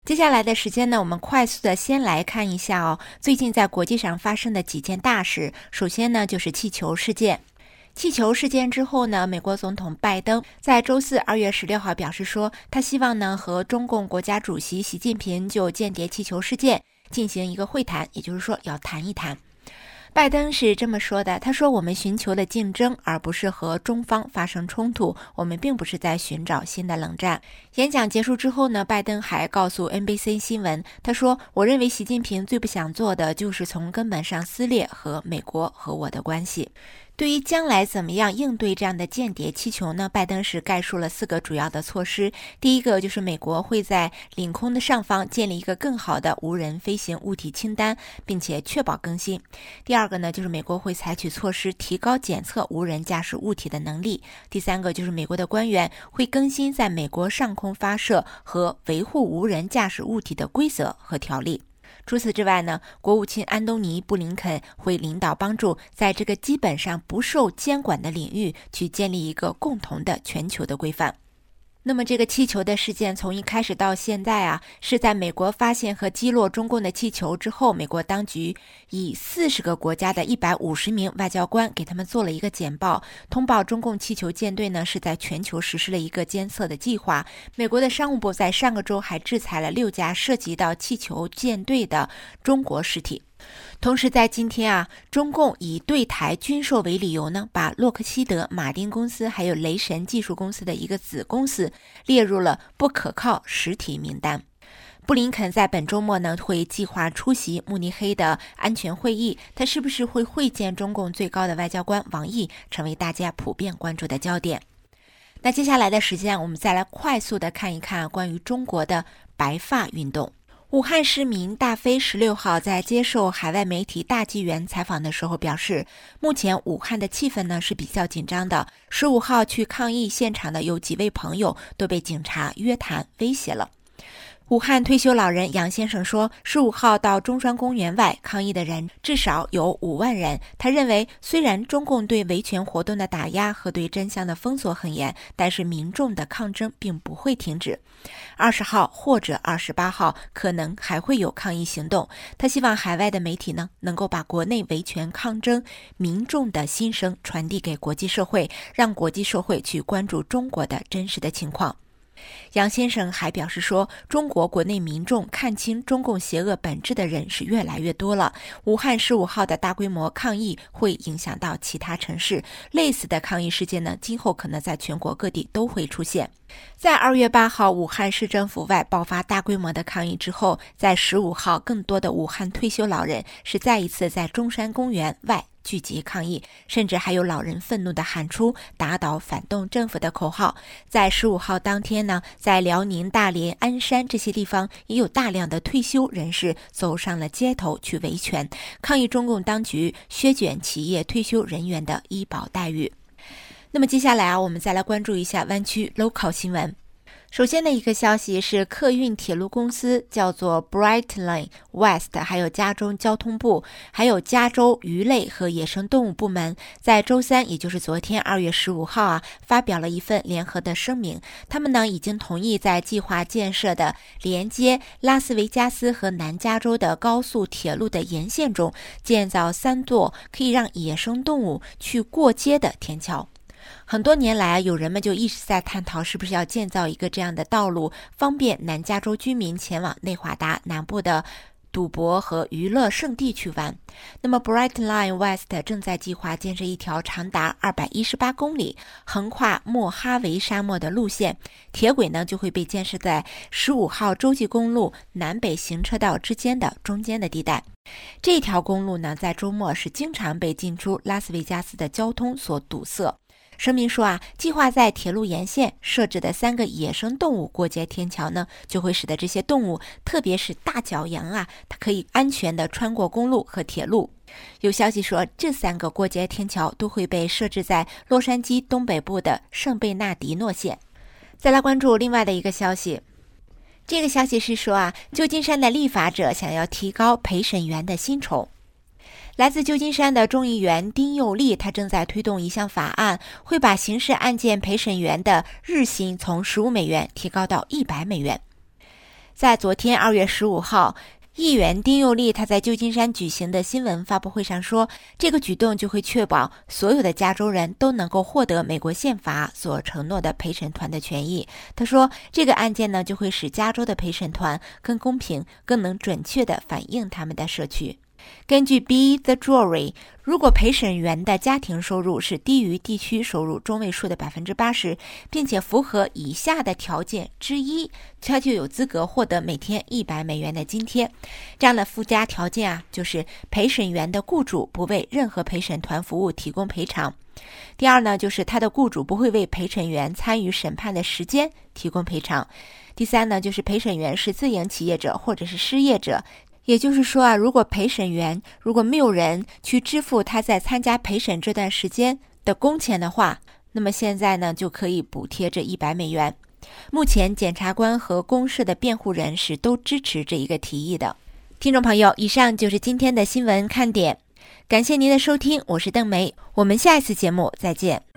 接下来的时间呢，我们快速的先来看一下最近在国际上发生的几件大事。首先呢，就是气球事件。气球事件之后呢，美国总统拜登在周四2月16号表示说，他希望呢和中共国家主席习近平就间谍气球事件进行一个会谈，也就是说要谈一谈。拜登是这么说的，他说我们寻求的竞争，而不是和中方发生冲突，我们并不是在寻找新的冷战。演讲结束之后呢，拜登还告诉 NBC 新闻，他说我认为习近平最不想做的就是从根本上撕裂和美国和我的关系。对于将来怎么样应对这样的间谍气球呢，拜登是概述了4个主要的措施。第一个就是美国会在领空的上方建立一个更好的无人飞行物体清单，并且确保更新。第二个呢，就是美国会采取措施提高检测无人驾驶物体的能力。第三个就是美国的官员会更新在美国上空发射和维护无人驾驶物体的规则和条例。除此之外呢，国务卿安东尼·布林肯会领导帮助在这个基本上不受监管的领域去建立一个共同的全球的规范。那么这个气球的事件从一开始到现在是在美国发现和击落中共的气球之后，美国当局以40个国家的150名外交官给他们做了一个简报，通报中共气球舰队呢是在全球实施了一个监测的计划。美国的商务部在上个周还制裁了6家涉及到气球舰队的中国实体。同时在今天中共以对台军售为理由呢，把洛克希德马丁公司还有雷神技术公司的一个子公司列入了不可靠实体名单。布林肯在本周末呢会计划出席慕尼黑的安全会议，他是不是会会见中共最高的外交官王毅，成为大家普遍关注的焦点。那接下来的时间我们再来快速的看一看关于中国的白发运动。武汉市民大飞16号在接受海外媒体大纪元采访的时候表示，目前武汉的气氛呢是比较紧张的。15号去抗议现场的有几位朋友都被警察约谈威胁了。武汉退休老人杨先生说，15号到中山公园外抗议的人至少有5万人。他认为，虽然中共对维权活动的打压和对真相的封锁很严，但是民众的抗争并不会停止。20号或者28号可能还会有抗议行动。他希望海外的媒体呢，能够把国内维权抗争民众的心声传递给国际社会，让国际社会去关注中国的真实的情况。杨先生还表示说，中国国内民众看清中共邪恶本质的人是越来越多了。武汉15号的大规模抗议会影响到其他城市，类似的抗议事件呢，今后可能在全国各地都会出现。在2月8号武汉市政府外爆发大规模的抗议之后，在15号更多的武汉退休老人是再一次在中山公园外聚集抗议，甚至还有老人愤怒地喊出打倒反动政府的口号。在15号当天呢，在辽宁大连、鞍山这些地方也有大量的退休人士走上了街头去维权，抗议中共当局削减企业退休人员的医保待遇。那么接下来我们再来关注一下湾区 local 新闻。首先的一个消息是，客运铁路公司叫做 Brightline West， 还有加州交通部，还有加州鱼类和野生动物部门，在周三，也就是昨天2月15号发表了一份联合的声明。他们呢已经同意在计划建设的连接拉斯维加斯和南加州的高速铁路的沿线中建造3座可以让野生动物去过街的天桥。很多年来有人们就一直在探讨是不是要建造一个这样的道路，方便南加州居民前往内华达南部的赌博和娱乐胜地去玩。那么 Brightline West 正在计划建设一条长达218公里横跨莫哈维沙漠的路线，铁轨呢就会被建设在15号洲际公路南北行车道之间的中间的地带。这条公路呢在周末是经常被进出拉斯维加斯的交通所堵塞。声明说计划在铁路沿线设置的3个野生动物过街天桥呢，就会使得这些动物，特别是大角羊它可以安全地穿过公路和铁路。有消息说，这3个过街天桥都会被设置在洛杉矶东北部的圣贝纳迪诺县。再来关注另外的一个消息，这个消息是说旧金山的立法者想要提高陪审员的薪酬。来自旧金山的众议员丁佑利，他正在推动一项法案，会把刑事案件陪审员的日薪从15美元提高到100美元。 在昨天2月15号，议员丁佑利他在旧金山举行的新闻发布会上说，这个举动就会确保所有的加州人都能够获得美国宪法所承诺的陪审团的权益。他说，这个案件呢就会使加州的陪审团更公平，更能准确地反映他们的社区。根据 Be the Jury， 如果陪审员的家庭收入是低于地区收入中位数的 80%， 并且符合以下的条件之一，他就有资格获得每天$100的津贴。这样的附加条件啊，就是陪审员的雇主不为任何陪审团服务提供赔偿。第二呢，就是他的雇主不会为陪审员参与审判的时间提供赔偿。第三呢，就是陪审员是自营企业者或者是失业者。也就是说啊，如果陪审员没有人去支付他在参加陪审这段时间的工钱的话，那么现在呢就可以补贴这$100。目前检察官和公社的辩护人士都支持这一个提议的。听众朋友，以上就是今天的新闻看点，感谢您的收听，我是邓梅，我们下一次节目再见。